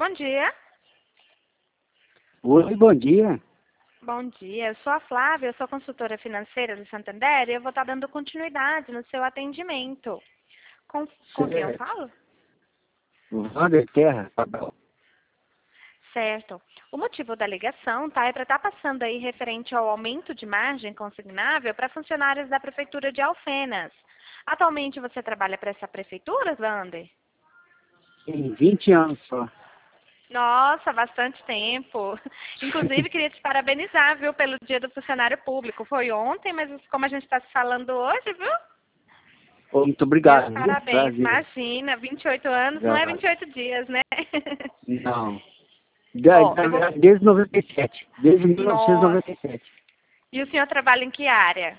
Bom dia. Oi, bom dia. Bom dia. Eu sou a Flávia, eu sou consultora financeira do Santander e eu vou estar dando continuidade no seu atendimento. Com quem eu falo? Wander Terra, Fabel. Certo. O motivo da ligação, tá, é para estar passando aí referente ao aumento de margem consignável para funcionários da Prefeitura de Alfenas. Atualmente você trabalha para essa prefeitura, Wander? Tem 20 anos só. Nossa, bastante tempo. Inclusive, queria te parabenizar, viu, pelo Dia do Funcionário Público. Foi ontem, mas como a gente está se falando hoje, viu? Ô, muito Meus obrigado, viu? parabéns. Prazer. Imagina, 28 anos não é Obrigado. 28 dias, né? Não. Ó, eu vou... Desde 97. Desde Nossa. 1997. E o senhor trabalha em que área?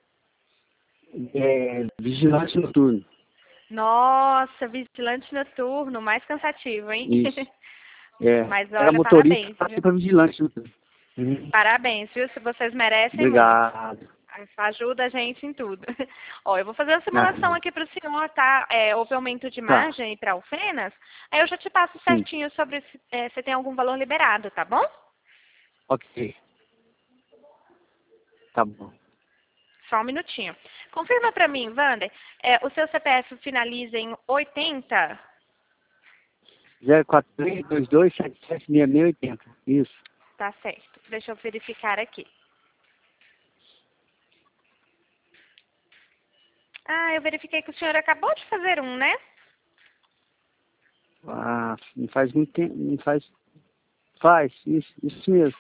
Vigilante noturno. Nossa, vigilante noturno, mais cansativo, hein? Isso. Mas Era olha, motorista, parabéns, passei viu? para vigilante noturno. Uhum. Parabéns, viu? Se vocês merecem muito. Obrigado. Ajuda a gente em tudo. Ó, eu vou fazer uma Ah, simulação aqui para o senhor, tá? Houve aumento de tá, margem para Alfenas. Aí eu já te passo sim. certinho sobre se tem algum valor liberado, tá bom? Ok. Tá bom. Só um minutinho. Confirma para mim, Wander. O seu CPF finaliza em 80? 04322776680. Isso. Tá certo. Deixa eu verificar aqui. Ah, eu verifiquei que o senhor acabou de fazer um, né? Ah, não faz muito tempo. Não faz. Faz, isso mesmo.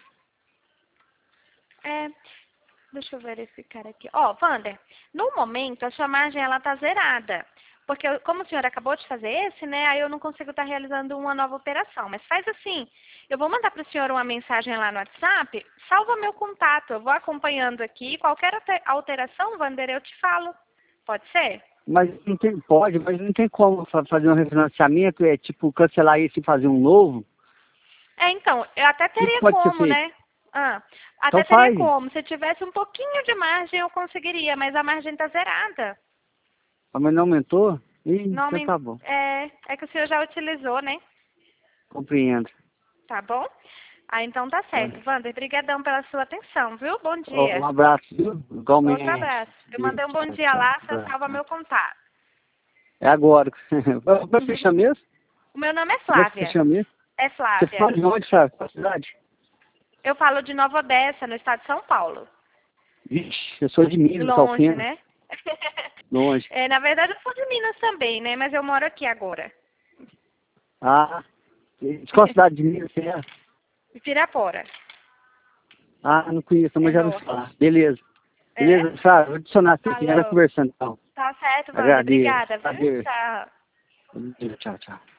Deixa eu verificar aqui. Ó, Wander, no momento a sua margem ela tá zerada. Porque como o senhor acabou de fazer esse, né? Aí eu não consigo estar realizando uma nova operação. Mas faz assim, eu vou mandar para o senhor uma mensagem lá no WhatsApp, salva meu contato, eu vou acompanhando aqui. Qualquer alteração, Wander, eu te falo. Pode ser? Mas não tem, pode, mas não tem como fazer um refinanciamento, tipo cancelar esse e fazer um novo? Então, eu até O que teria pode ser como, feito? né? Então Até teria faz. como. Se tivesse um pouquinho de margem, eu conseguiria, mas a margem tá zerada. Mas não aumentou? Ih, Não, então tá bom. é que o senhor já utilizou, né? Compreendo. Tá bom? Ah, então tá Tá. certo. Wander, brigadão pela sua atenção, viu? Bom Ó, um dia. abraço, viu? Outro Igualmente. abraço. Eu mandei um bom Tchau, dia tchau. lá, você Abraço. salva meu contato. É agora. Como é que você chama mesmo? O meu nome é Como é que você Flávia. chama mesmo? É Você Flávia. fala de onde, sabe? Qual cidade? Eu falo de Nova Odessa, no estado de São Paulo. Vixe, eu sou de Minas, Longe, Alfena. né? Longe. Na verdade, eu sou de Minas também, né? Mas eu moro aqui agora. Ah, de qual cidade de Minas você é? Pirapora. Ah, não conheço, É mas já ouvi norte. falar. Beleza. É? Beleza, sabe? Vou adicionar aqui, já vai Falou. conversando então. Tá certo, Wander. Agradeço. Obrigada, viu? Adeus. Tchau. Tchau, tchau.